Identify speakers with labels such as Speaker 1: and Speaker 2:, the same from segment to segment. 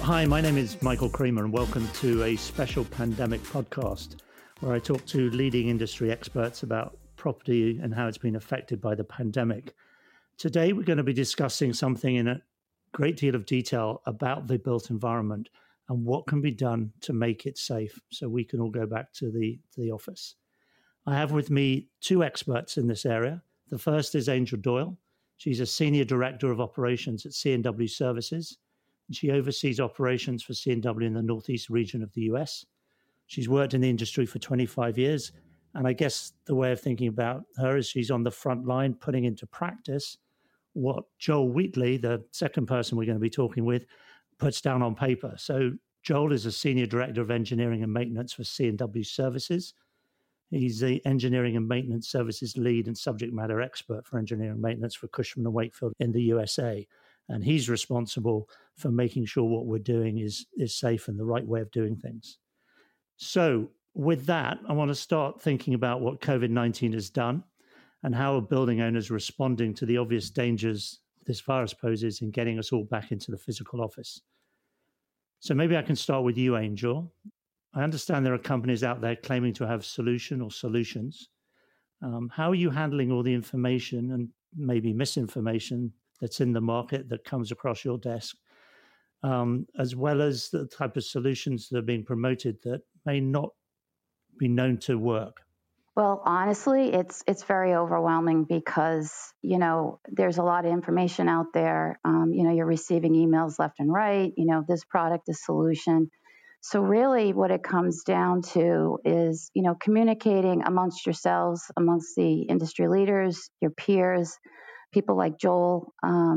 Speaker 1: Hi, my name is Michael Creamer, and welcome to a special pandemic podcast where I talk to leading industry experts about property and how it's been affected by the pandemic. Today, we're going to be discussing something in a great deal of detail about the built environment and what can be done to make it safe so we can all go back to the office. I have with me two experts in this area. The first is Angel Doyle. She's a Senior Director of Operations at C&W Services. She oversees operations for C&W in the Northeast region of the US. She's worked in the industry for 25 years. And I guess the way of thinking about her is she's on the front line putting into practice what Joel Wheatley, the second person we're going to be talking with, puts down on paper. So Joel is a Senior Director of Engineering and Maintenance for C&W Services. He's the Engineering and Maintenance Services lead and subject matter expert for engineering maintenance for Cushman & Wakefield in the USA. And he's responsible for making sure what we're doing is safe and the right way of doing things. So with that, I want to start thinking about what COVID-19 has done and how are building owners responding to the obvious dangers this virus poses in getting us all back into the physical office. So maybe I can start with you, Angel. I understand there are companies out there claiming to have solution or solutions. How are you handling all the information and maybe misinformation that's in the market that comes across your desk, as well as the type of solutions that are being promoted that may not be known to work?
Speaker 2: Well, honestly, it's very overwhelming because, there's a lot of information out there. You're receiving emails left and right, this product, this solution. So really what it comes down to is, communicating amongst yourselves, amongst the industry leaders, your peers, people like Joel.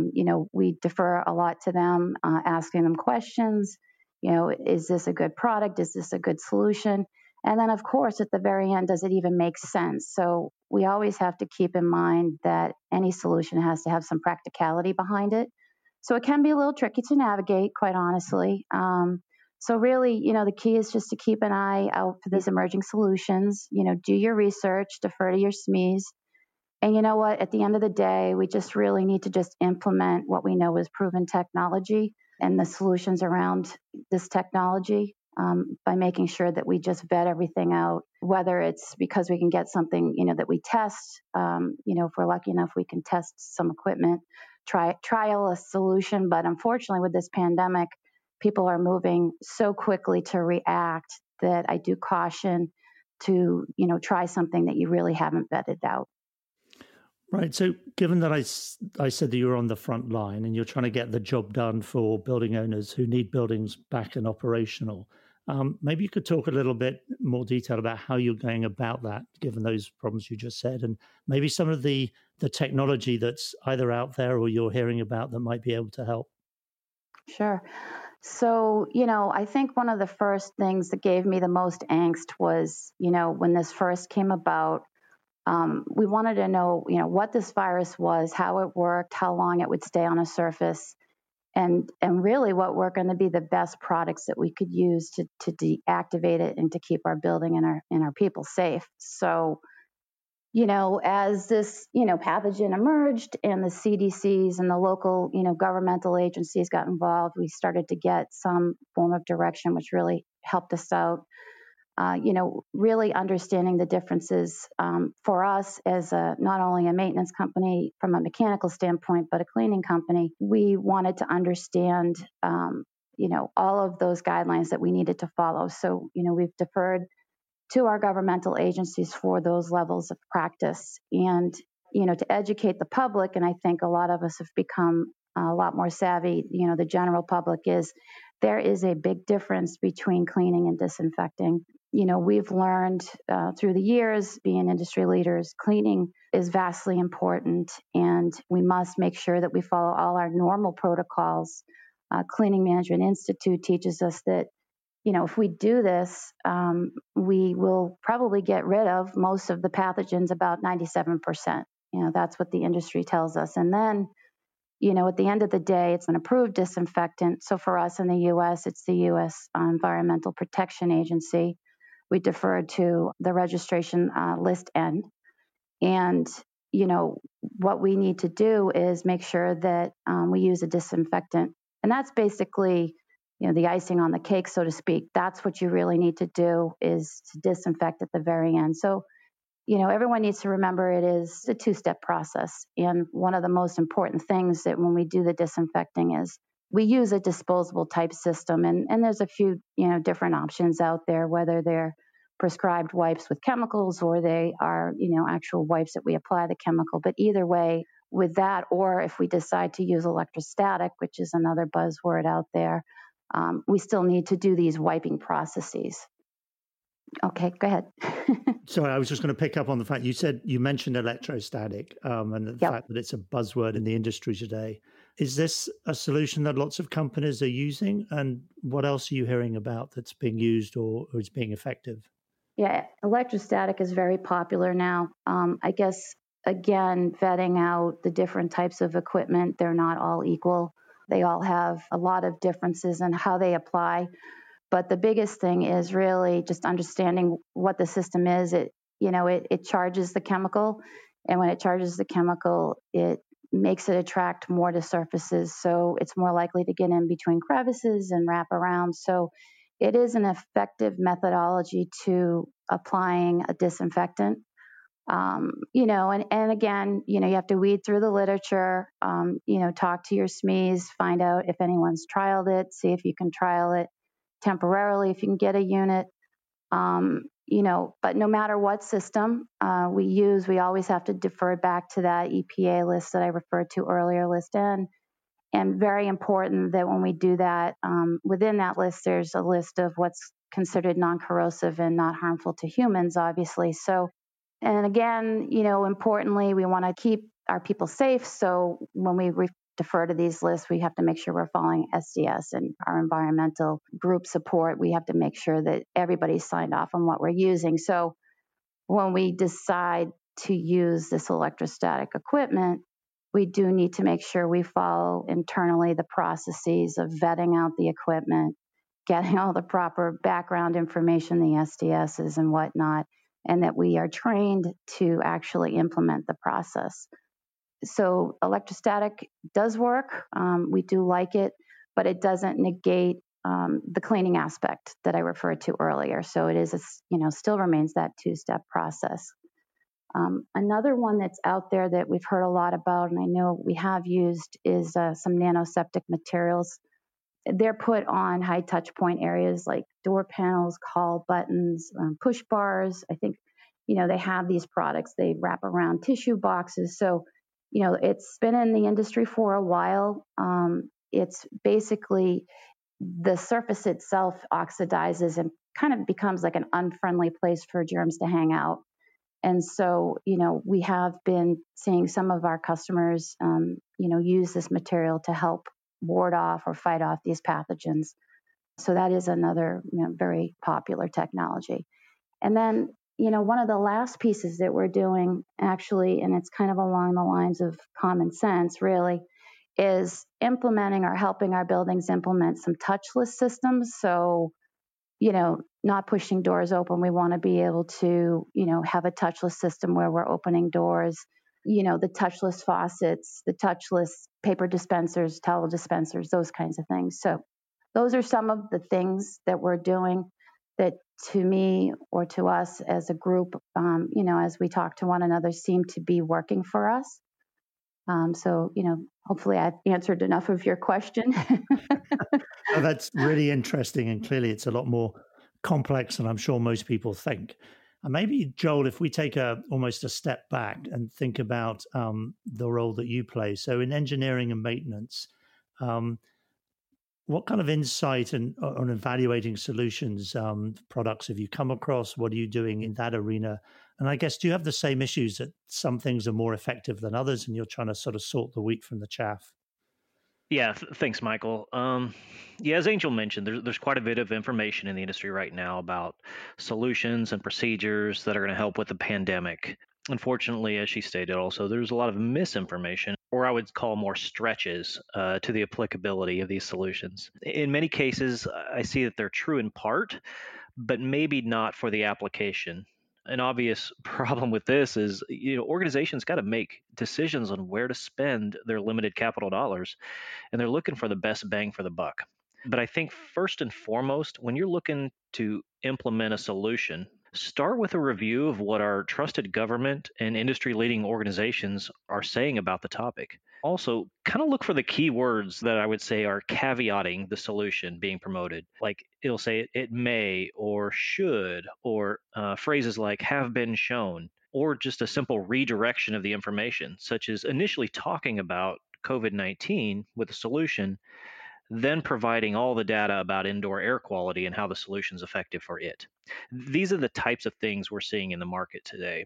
Speaker 2: We defer a lot to them, asking them questions. Is this a good product? Is this a good solution? And then, of course, at the very end, does it even make sense? So we always have to keep in mind that any solution has to have some practicality behind it. So it can be a little tricky to navigate, quite honestly. So really, the key is just to keep an eye out for these emerging solutions. Do your research, defer to your SMEs. And you know what? At the end of the day, we just really need to just implement what we know is proven technology and the solutions around this technology by making sure that we just vet everything out, whether it's because we can get something, that we test. If we're lucky enough, we can test some equipment, trial a solution. But unfortunately, with this pandemic, people are moving so quickly to react that I do caution to, try something that you really haven't vetted out.
Speaker 1: Right. So given that I said that you're on the front line and you're trying to get the job done for building owners who need buildings back and operational, maybe you could talk a little bit more detail about how you're going about that, given those problems you just said, and maybe some of the technology that's either out there or you're hearing about that might be able to help.
Speaker 2: Sure. So, I think one of the first things that gave me the most angst was, when this first came about, we wanted to know, what this virus was, how it worked, how long it would stay on a surface, and really what were going to be the best products that we could use to deactivate it and to keep our building and our people safe. So, as this, pathogen emerged and the CDCs and the local, governmental agencies got involved, we started to get some form of direction, which really helped us out. Really understanding the differences for us as not only a maintenance company from a mechanical standpoint, but a cleaning company. We wanted to understand, all of those guidelines that we needed to follow. So, we've deferred to our governmental agencies for those levels of practice and, to educate the public. And I think a lot of us have become a lot more savvy. The general public there is a big difference between cleaning and disinfecting. We've learned through the years, being industry leaders, cleaning is vastly important, and we must make sure that we follow all our normal protocols. Cleaning Management Institute teaches us that, if we do this, we will probably get rid of most of the pathogens, about 97%. That's what the industry tells us. And then, at the end of the day, it's an approved disinfectant. So for us in the U.S., it's the U.S. Environmental Protection Agency. We defer to the registration list N. And, what we need to do is make sure that we use a disinfectant. And that's basically the icing on the cake, so to speak. That's what you really need to do, is to disinfect at the very end. So, everyone needs to remember it is a two-step process. And one of the most important things that when we do the disinfecting is we use a disposable type system. And there's a few, different options out there, whether they're prescribed wipes with chemicals or they are, actual wipes that we apply the chemical. But either way, with that, or if we decide to use electrostatic, which is another buzzword out there, we still need to do these wiping processes. Okay, go ahead.
Speaker 1: Sorry, I was just going to pick up on the fact you mentioned electrostatic and the fact that it's a buzzword in the industry today. Is this a solution that lots of companies are using? And what else are you hearing about that's being used or is being effective?
Speaker 2: Yeah, electrostatic is very popular now. I guess, again, vetting out the different types of equipment, they're not all equal. They all have a lot of differences in how they apply. But the biggest thing is really just understanding what the system is. It charges the chemical, and when it charges the chemical, it makes it attract more to surfaces. So it's more likely to get in between crevices and wrap around. So it is an effective methodology to applying a disinfectant. And again, you have to weed through the literature, talk to your SMEs, find out if anyone's trialed it, see if you can trial it temporarily, if you can get a unit. But no matter what system we use, we always have to defer back to that EPA list that I referred to earlier, list N. And very important that when we do that, within that list, there's a list of what's considered non-corrosive and not harmful to humans, obviously. So, and again, importantly, we want to keep our people safe. So when we defer to these lists, we have to make sure we're following SDS and our environmental group support. We have to make sure that everybody's signed off on what we're using. So when we decide to use this electrostatic equipment, we do need to make sure we follow internally the processes of vetting out the equipment, getting all the proper background information, the SDSs and whatnot, and that we are trained to actually implement the process. So electrostatic does work. We do like it, but it doesn't negate the cleaning aspect that I referred to earlier. So it is, still remains that two-step process. Another one that's out there that we've heard a lot about, and I know we have used, is some nanoseptic materials. They're put on high touch point areas like door panels, call buttons, push bars. I think, they have these products. They wrap around tissue boxes. So, it's been in the industry for a while. It's basically the surface itself oxidizes and kind of becomes like an unfriendly place for germs to hang out. And so, we have been seeing some of our customers, use this material to help ward off or fight off these pathogens. So that is another very popular technology. And then, one of the last pieces that we're doing actually, and it's kind of along the lines of common sense really, is implementing or helping our buildings implement some touchless systems. So, not pushing doors open. We want to be able to, have a touchless system where we're opening doors, the touchless faucets, the touchless paper dispensers, towel dispensers, those kinds of things. So those are some of the things that we're doing that to me or to us as a group, as we talk to one another, seem to be working for us. So, hopefully I've answered enough of your question.
Speaker 1: Oh, that's really interesting. And clearly it's a lot more complex than I'm sure most people think. And maybe, Joel, if we take almost a step back and think about the role that you play. So in engineering and maintenance, what kind of insight on evaluating solutions, products have you come across? What are you doing in that arena? And I guess, do you have the same issues that some things are more effective than others and you're trying to sort of sort the wheat from the chaff?
Speaker 3: Yeah, thanks, Michael. Yeah, as Angel mentioned, there's quite a bit of information in the industry right now about solutions and procedures that are going to help with the pandemic. Unfortunately, as she stated, also, there's a lot of misinformation, or I would call more stretches to the applicability of these solutions. In many cases, I see that they're true in part, but maybe not for the application. An obvious problem with this is, organizations got to make decisions on where to spend their limited capital dollars, and they're looking for the best bang for the buck. But I think first and foremost, when you're looking to implement a solution, start with a review of what our trusted government and industry leading organizations are saying about the topic. Also, kind of look for the key words that I would say are caveating the solution being promoted. Like it'll say it may or should, or phrases like have been shown, or just a simple redirection of the information, such as initially talking about COVID 19 with a solution, then providing all the data about indoor air quality and how the solution is effective for it. These are the types of things we're seeing in the market today.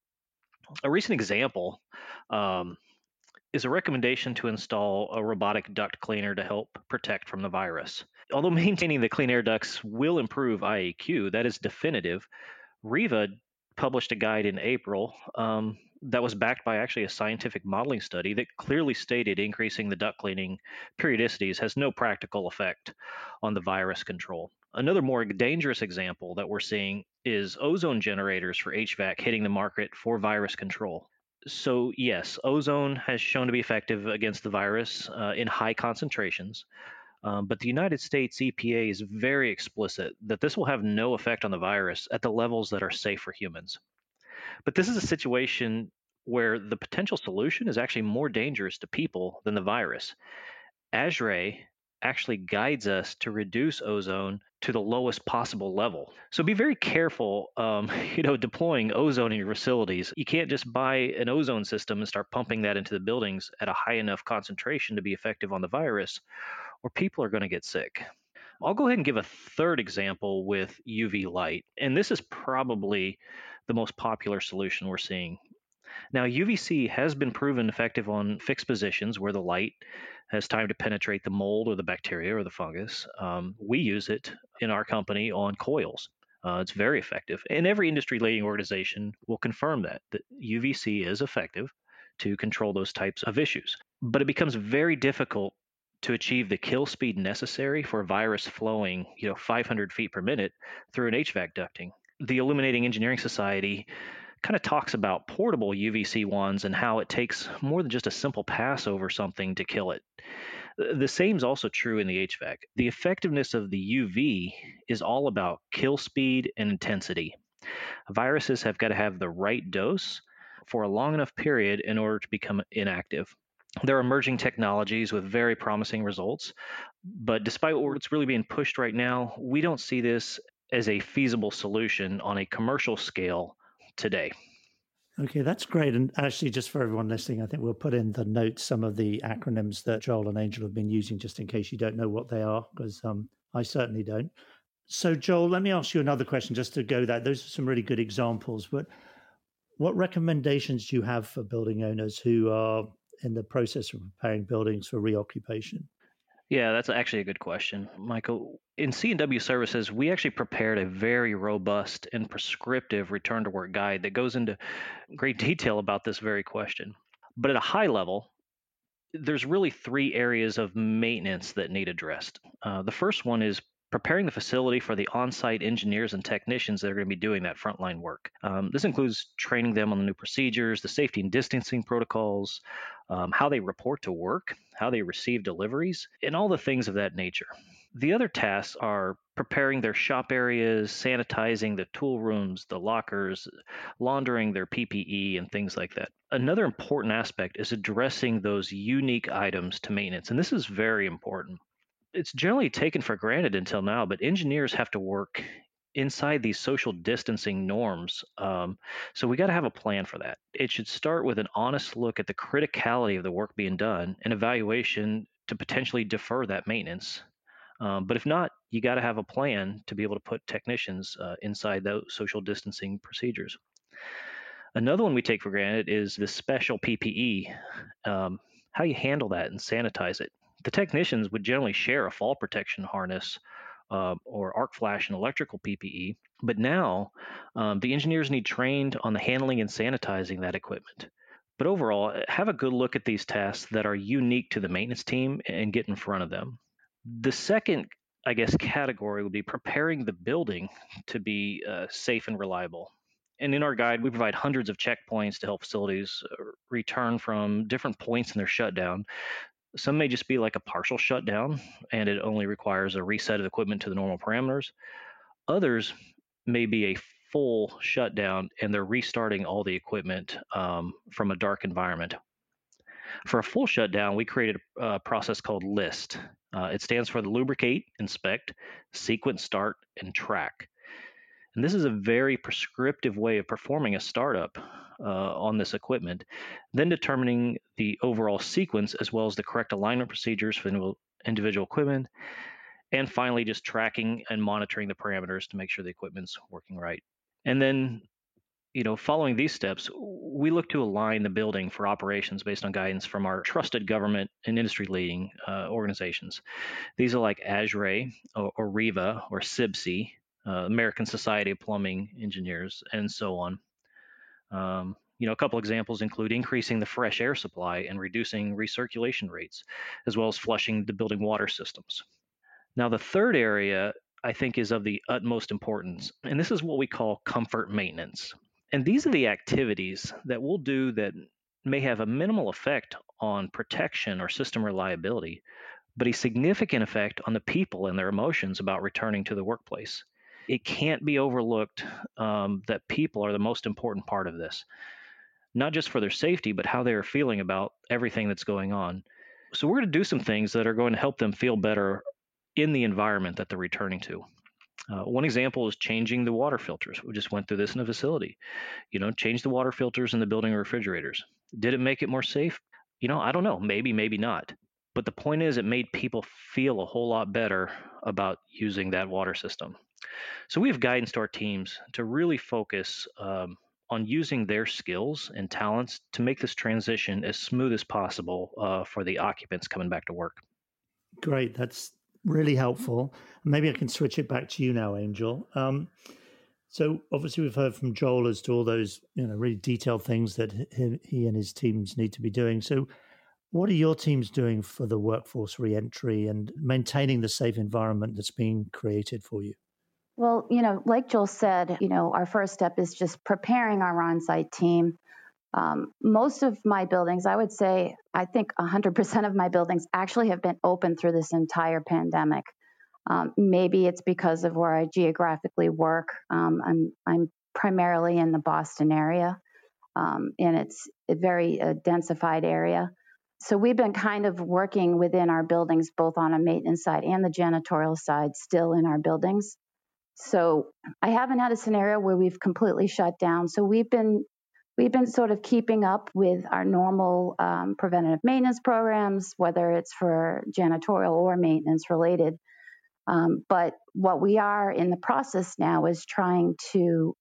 Speaker 3: A recent example um, is a recommendation to install a robotic duct cleaner to help protect from the virus. Although maintaining the clean air ducts will improve IAQ, that is definitive. Riva published a guide in April that was backed by actually a scientific modeling study that clearly stated increasing the duct cleaning periodicities has no practical effect on the virus control. Another more dangerous example that we're seeing is ozone generators for HVAC hitting the market for virus control. So, yes, ozone has shown to be effective against the virus in high concentrations. But the United States EPA is very explicit that this will have no effect on the virus at the levels that are safe for humans. But this is a situation where the potential solution is actually more dangerous to people than the virus. ASHRAE actually guides us to reduce ozone to the lowest possible level. So be very careful, deploying ozone in your facilities. You can't just buy an ozone system and start pumping that into the buildings at a high enough concentration to be effective on the virus, or people are going to get sick. I'll go ahead and give a third example with UV light, and this is probably the most popular solution we're seeing. Now, UVC has been proven effective on fixed positions where the light has time to penetrate the mold or the bacteria or the fungus. We use it in our company on coils. It's very effective, and every industry leading organization will confirm that UVC is effective to control those types of issues. But it becomes very difficult to achieve the kill speed necessary for a virus flowing, 500 feet per minute through an HVAC ducting. The Illuminating Engineering Society kind of talks about portable UVC wands and how it takes more than just a simple pass over something to kill it. The same is also true in the HVAC. The effectiveness of the UV is all about kill speed and intensity. Viruses have got to have the right dose for a long enough period in order to become inactive. There are emerging technologies with very promising results, but despite what's really being pushed right now, we don't see this as a feasible solution on a commercial scale today.
Speaker 1: Okay, that's great. And actually, just for everyone listening, I think we'll put in the notes some of the acronyms that Joel and Angel have been using, just in case you don't know what they are, because I certainly don't. So, Joel, let me ask you another question just to go that. Those are some really good examples. But what recommendations do you have for building owners who are in the process of preparing buildings for reoccupation?
Speaker 3: Yeah, that's actually a good question, Michael. In C&W Services, we actually prepared a very robust and prescriptive return to work guide that goes into great detail about this very question. But at a high level, there's really three areas of maintenance that need addressed. The first one is preparing the facility for the on-site engineers and technicians that are going to be doing that frontline work. This includes training them on the new procedures, the safety and distancing protocols, how they report to work, how they receive deliveries, and all the things of that nature. The other tasks are preparing their shop areas, sanitizing the tool rooms, the lockers, laundering their PPE, and things like that. Another important aspect is addressing those unique items to maintenance, and this is very important. It's generally taken for granted until now, but engineers have to work inside these social distancing norms. So we got to have a plan for that. It should start with an honest look at the criticality of the work being done and evaluation to potentially defer that maintenance. But if not, you got to have a plan to be able to put technicians inside those social distancing procedures. Another one we take for granted is the special PPE, how you handle that and sanitize it. The technicians would generally share a fall protection harness or arc flash and electrical PPE, but now the engineers need trained on the handling and sanitizing that equipment. But overall, have a good look at these tasks that are unique to the maintenance team and get in front of them. The second, I guess, category would be preparing the building to be safe and reliable. And in our guide, we provide hundreds of checkpoints to help facilities return from different points in their shutdown Some may just be like a partial shutdown, and it only requires a reset of equipment to the normal parameters. Others may be a full shutdown, and they're restarting all the equipment from a dark environment. For a full shutdown, we created a process called LIST. It stands for the lubricate, inspect, sequence, start, and track. And this is a very prescriptive way of performing a startup on this equipment, then determining the overall sequence as well as the correct alignment procedures for individual equipment, and finally just tracking and monitoring the parameters to make sure the equipment's working right. And then, following these steps, we look to align the building for operations based on guidance from our trusted government and industry leading organizations. These are like ASHRAE or REVA or SIBC, American Society of Plumbing Engineers, and so on. A couple examples include increasing the fresh air supply and reducing recirculation rates, as well as flushing the building water systems. Now, the third area I think is of the utmost importance, and this is what we call comfort maintenance. And these are the activities that we'll do that may have a minimal effect on protection or system reliability, but a significant effect on the people and their emotions about returning to the workplace. It can't be overlooked that people are the most important part of this, not just for their safety, but how they are feeling about everything that's going on. So we're going to do some things that are going to help them feel better in the environment that they're returning to. One example is changing the water filters. We just went through this in a facility. Change the water filters in the building refrigerators. Did it make it more safe? I don't know. Maybe, maybe not. But the point is, it made people feel a whole lot better about using that water system. So we have guidance to our teams to really focus on using their skills and talents to make this transition as smooth as possible for the occupants coming back to work.
Speaker 1: Great. That's really helpful. Maybe I can switch it back to you now, Angel. So obviously we've heard from Joel as to all those, really detailed things that he and his teams need to be doing. So what are your teams doing for the workforce reentry and maintaining the safe environment that's being created for you?
Speaker 2: Well, like Joel said, our first step is just preparing our on-site team. Most of my buildings, I would say, I think 100% of my buildings actually have been open through this entire pandemic. Maybe it's because of where I geographically work. I'm primarily in the Boston area, and it's a very densified area. So we've been kind of working within our buildings, both on a maintenance side and the janitorial side, still in our buildings. So I haven't had a scenario where we've completely shut down. So we've been sort of keeping up with our normal preventative maintenance programs, whether it's for janitorial or maintenance related. But what we are in the process now is trying to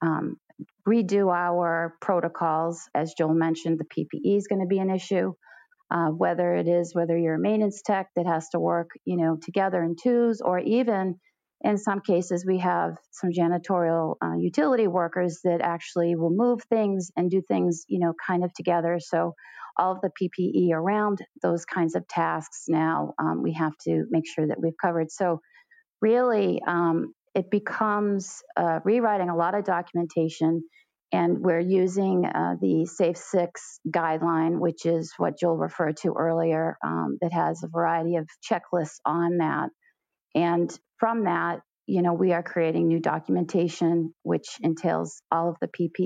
Speaker 2: redo our protocols. As Joel mentioned, the PPE is going to be an issue. Whether you're a maintenance tech that has to work, together in twos, or even in some cases, we have some janitorial utility workers that actually will move things and do things, kind of together. So all of the PPE around those kinds of tasks now, we have to make sure that we've covered. So really, it becomes rewriting a lot of documentation, and we're using the Safe 6 guideline, which is what Joel referred to earlier, that has a variety of checklists on that. And from that, we are creating new documentation, which entails all of the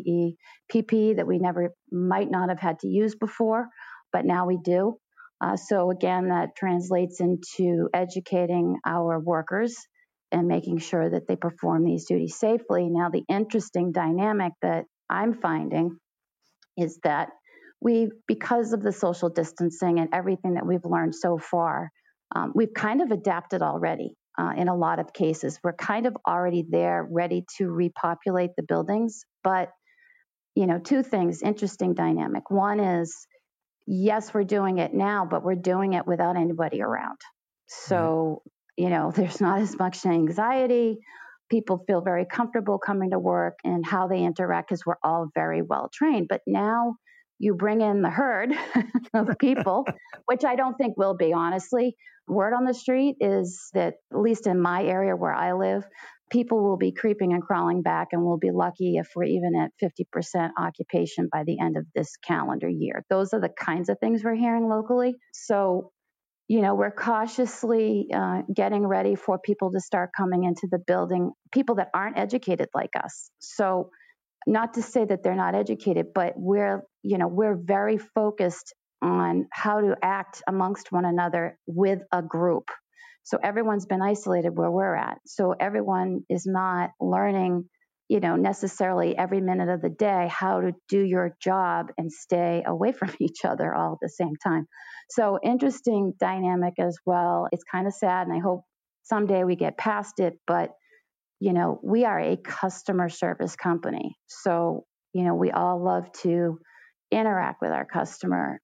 Speaker 2: PPE that we might not have had to use before, but now we do. So again, that translates into educating our workers and making sure that they perform these duties safely. Now, the interesting dynamic that I'm finding is that because of the social distancing and everything that we've learned so far, we've kind of adapted already. In a lot of cases, we're kind of already there, ready to repopulate the buildings. But, two things, interesting dynamic. One is, yes, we're doing it now, but we're doing it without anybody around. So, there's not as much anxiety. People feel very comfortable coming to work and how they interact because we're all very well trained. But now you bring in the herd of people, which I don't think will be, honestly. Word on the street is that, at least in my area where I live, people will be creeping and crawling back, and we'll be lucky if we're even at 50% occupation by the end of this calendar year. Those are the kinds of things we're hearing locally. So we're cautiously getting ready for people to start coming into the building, people that aren't educated like us. So not to say that they're not educated, but we're very focused on how to act amongst one another with a group. So everyone's been isolated where we're at. So everyone is not learning, necessarily every minute of the day how to do your job and stay away from each other all at the same time. So interesting dynamic as well. It's kind of sad, and I hope someday we get past it, but we are a customer service company. So, we all love to interact with our customer,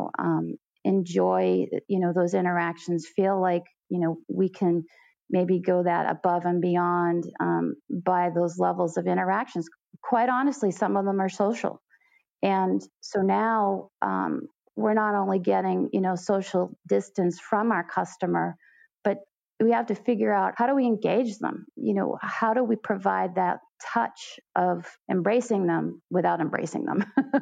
Speaker 2: enjoy, those interactions, feel like, we can maybe go that above and beyond by those levels of interactions. Quite honestly, some of them are social. And so now we're not only getting, social distance from our customer, but we have to figure out, how do we engage them? How do we provide that touch of embracing them without embracing them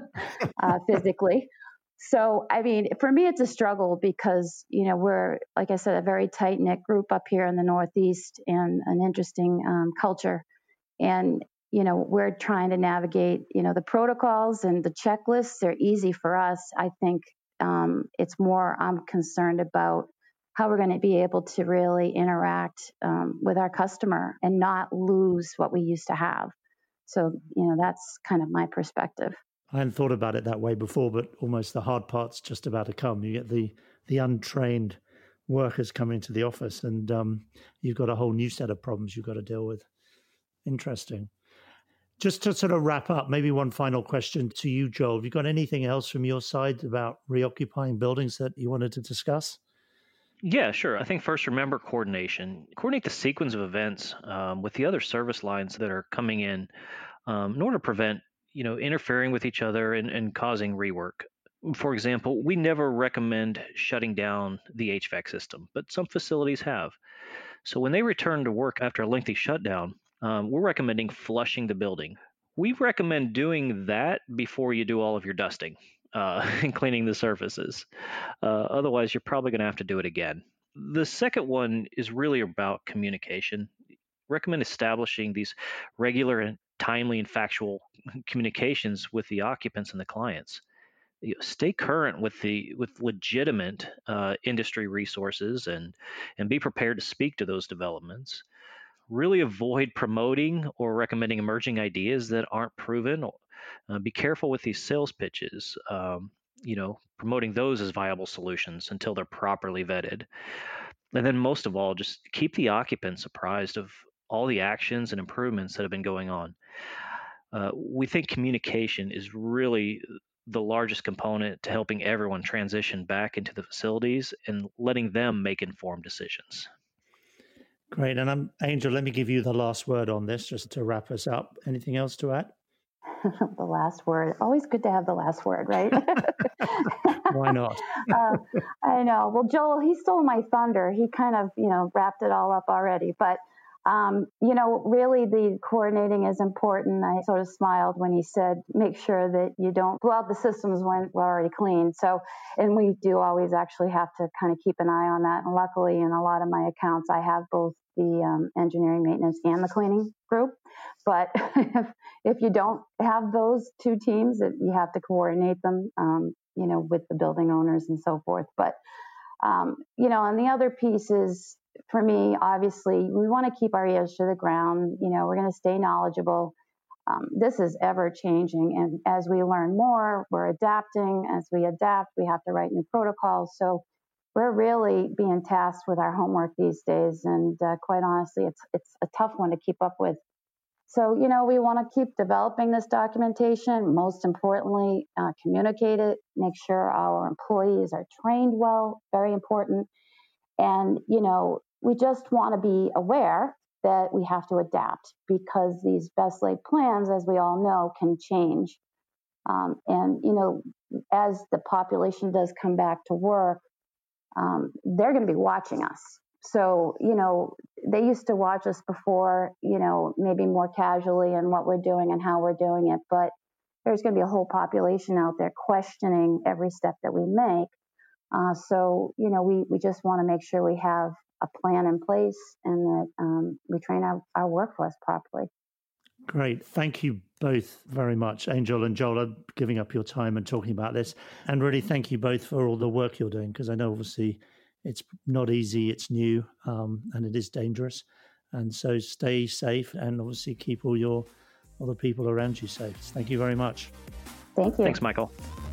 Speaker 2: physically? So, I mean, for me, it's a struggle because, we're, like I said, a very tight knit group up here in the Northeast, and an interesting culture. And, we're trying to navigate, the protocols and the checklists. They're easy for us. I think it's more, I'm concerned about how we're going to be able to really interact with our customer and not lose what we used to have. So, that's kind of my perspective.
Speaker 1: I hadn't thought about it that way before, but almost the hard part's just about to come. You get the untrained workers coming into the office, and you've got a whole new set of problems you've got to deal with. Interesting. Just to sort of wrap up, maybe one final question to you, Joel. Have you got anything else from your side about reoccupying buildings that you wanted to discuss?
Speaker 3: Yeah, sure. I think first, remember coordination. Coordinate the sequence of events with the other service lines that are coming in order to prevent, interfering with each other and causing rework. For example, we never recommend shutting down the HVAC system, but some facilities have. So when they return to work after a lengthy shutdown, we're recommending flushing the building. We recommend doing that before you do all of your dusting and cleaning the surfaces. Otherwise, you're probably going to have to do it again. The second one is really about communication. Recommend establishing these regular and timely and factual communications with the occupants and the clients. Stay current with legitimate industry resources and be prepared to speak to those developments. Really avoid promoting or recommending emerging ideas that aren't proven. Be careful with these sales pitches. Promoting those as viable solutions until they're properly vetted. And then, most of all, just keep the occupants apprised of all the actions and improvements that have been going on. We think communication is really the largest component to helping everyone transition back into the facilities and letting them make informed decisions.
Speaker 1: Great. And Angel, let me give you the last word on this, just to wrap us up. Anything else to add?
Speaker 2: The last word. Always good to have the last word, right?
Speaker 1: Why not?
Speaker 2: I know. Well, Joel, he stole my thunder. He kind of, wrapped it all up already. But, really the coordinating is important. I sort of smiled when he said, make sure that you don't blow out the systems when we're already clean. So, and we do always actually have to kind of keep an eye on that. And luckily, in a lot of my accounts, I have both the engineering, maintenance, and the cleaning group. But if you don't have those two teams, you have to coordinate them, with the building owners and so forth. But, and the other piece is, for me, obviously, we want to keep our ears to the ground. We're going to stay knowledgeable. This is ever changing. And as we learn more, we're adapting. As we adapt, we have to write new protocols. So we're really being tasked with our homework these days. And quite honestly, it's a tough one to keep up with. So, we want to keep developing this documentation. Most importantly, communicate it, make sure our employees are trained well, very important. And, we just want to be aware that we have to adapt, because these best laid plans, as we all know, can change. And, as the population does come back to work, they're going to be watching us. So, they used to watch us before, maybe more casually and what we're doing and how we're doing it. But there's going to be a whole population out there questioning every step that we make. So, we just want to make sure we have a plan in place and that we train our workforce properly.
Speaker 1: Great. Thank you both very much, Angel and Joel, giving up your time and talking about this. And really thank you both for all the work you're doing, because I know obviously it's not easy, it's new, and it is dangerous. And so stay safe and obviously keep all the people around you safe. Thank you very much.
Speaker 2: Thank you.
Speaker 3: Thanks, Michael.